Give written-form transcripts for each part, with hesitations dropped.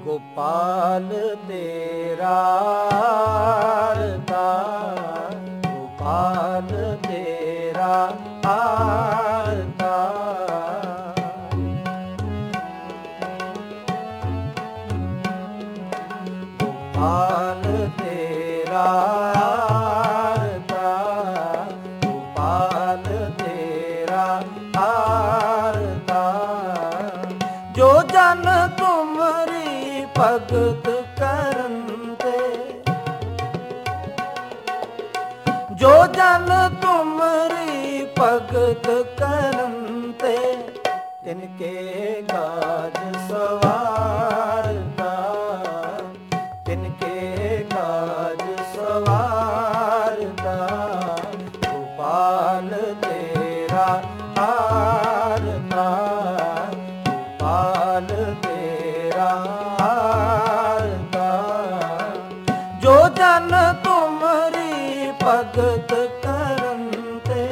गोपाल तेरा आरता, गोपाल तेरा आरता। गोपाल तेरा आरता, गोपाल तेरा आरता। जो जन तुमरी भगत करते, जो जन तुमरी भगत करते, तिनके काज सवारता, तिनके काज सवारता। गोपाल तेरा आरता, गोपाल तेरा आरता। जो जन तुमरी भगत करते,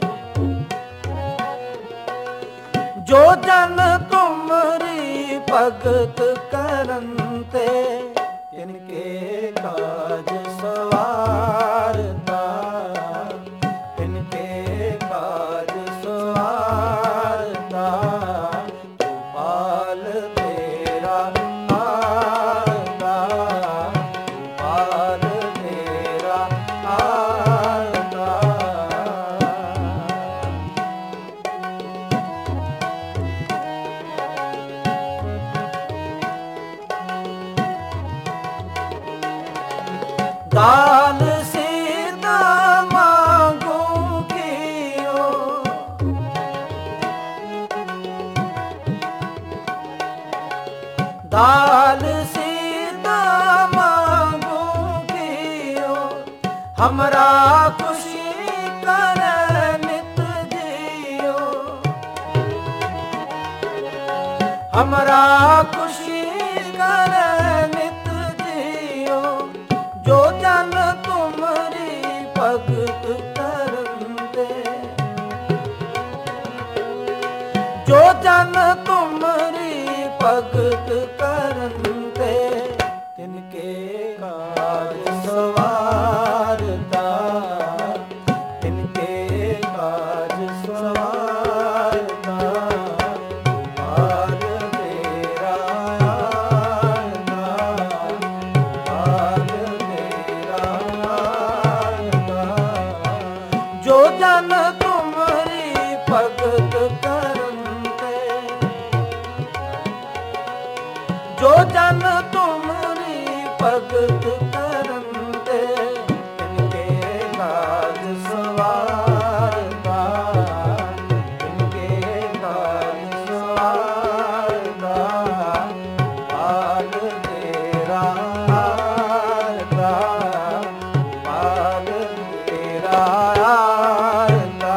जो जन तुमरी भगत करते, तिनके काज सवारता, तिनके काज सवारता। गोपाल तेरा आरता, गोपाल तेरा आरता। दाल सीता मांगू कियो, दाल सीता मांगू कियो। हमरा खुशी करे नित जियो, हमरा खुशी करे नित जियो। जो जन तुमरी भगत करते, जो जन तुमरी भगत करते, तिनके काज सवारता, तिनके काज सवारता। गोपाल तेरा आरता, गोपाल तेरा आरता। जो जन तुमरी भगत करते, जो जन तुमरी भगत करते, तिनके काज सवारता, तिनके काज सवारता। गोपाल तेरा आरता, गोपाल तेरा आरता।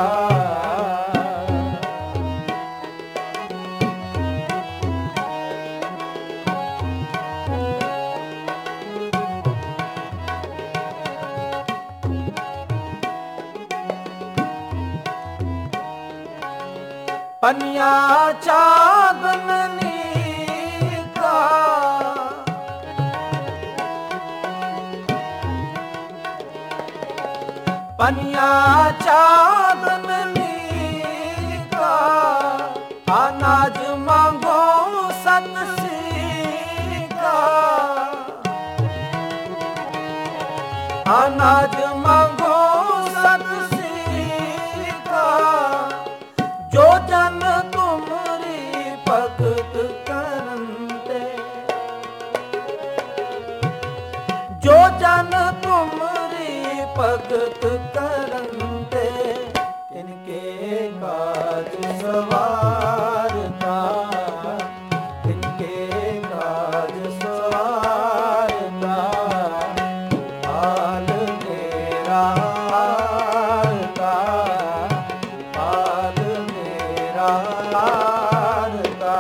पनिया चांदनी का, पनिया चांदनी का। अनाज मांगो सतसी का, अनाज मांगो सतसी का। जो जन तुमरी भगत करते, जो जन तुमरी भगत करते, तिनके काज सवारता, तिनके काज सवारता। गोपाल तेरा आरता, गोपाल तेरा आरता।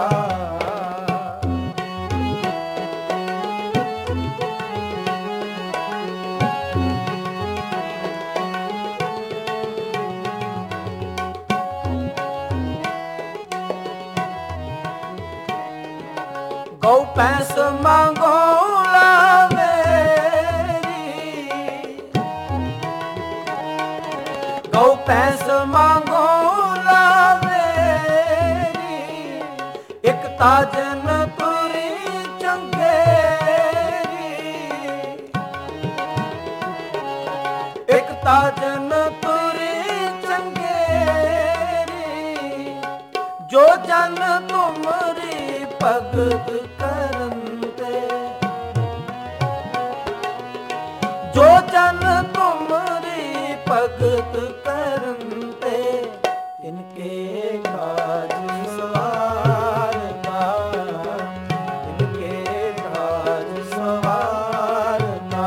गौ भैंस मांगो लावेरी, गौ भैंस मांगो लावेरी, एक ताजन तुरी चंगेरी, एक ताजन तुरी चंगेरी, जो जन तुमरी भगत करंते, जो जन तुमरी भगत करंते, इनके काज सवारता, इनके काज सवारता,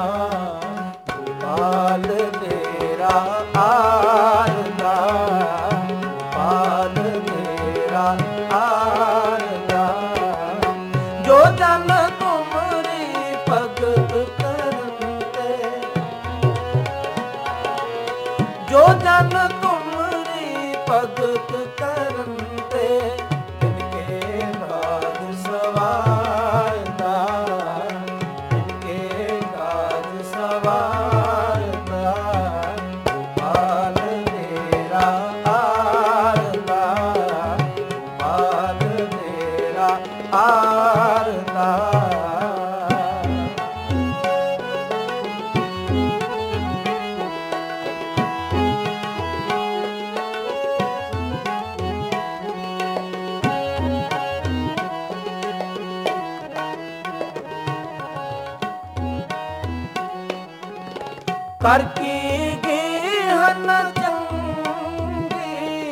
गोपाल तेरा आरता, गोपाल तेरा आरता, जो जन तुमरी भगत करते, जो जन तुमरी भगत करते, इनके काज सवारता, इनके काज सवारता, गोपाल तेरा आरता, गोपाल तेरा आरता। कर की गेहन चंगी,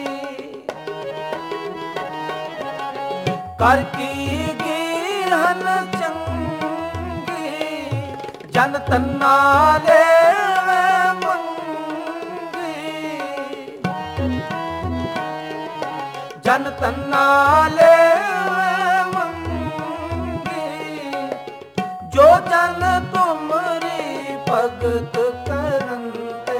कर की गेहन चंगी, जन तन्ना ले मंगी, जन तन्ना ले मंगी, जो जन तुमरी भगत करंते,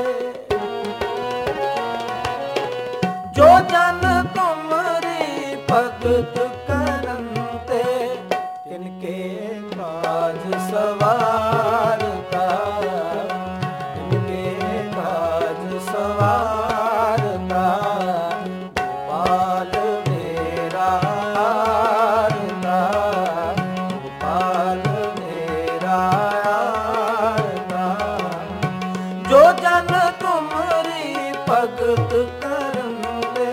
जो जन तुमरी भगत करंते, इनके काज सवारता, इनके काज सवारता, गोपाल तेरा आरता, गोपाल तेरा आरता, जो जन तुमरी भगत करंते,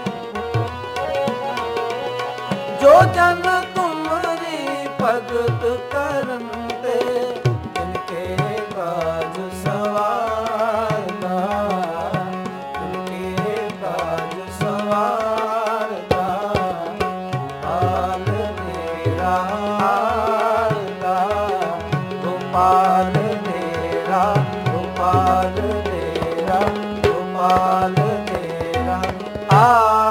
जो जन तुमरी भगत करंते, इनके काज सवारता, इनके काज सवारता, गोपाल तेरा आरता, गोपाल तेरा, गोपाल तेरा, गोपाल तेरा आ